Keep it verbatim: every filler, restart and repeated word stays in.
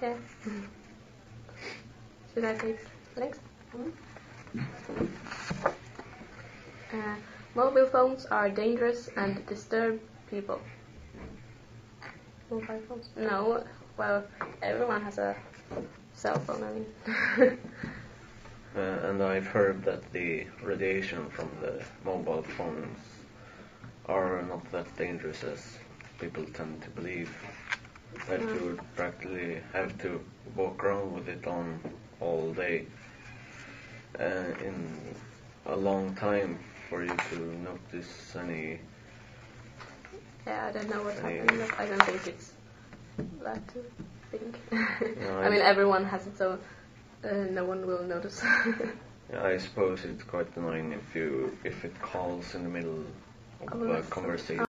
Okay. Should I take next? Uh, mobile phones are dangerous and disturb people. Mobile phones? No. Well, everyone has a cell phone. I mean. uh, and I've heard that the radiation from the mobile phones are not that dangerous as people tend to believe. That Mm. you would practically have to walk around with it on all day uh, in a long time for you to notice any. Yeah, I don't know what's any happening, but I don't think it's that big. No, I mean, everyone has it, so uh, no one will notice. I suppose it's quite annoying if you if it calls in the middle of Oh, a that's so- conversation.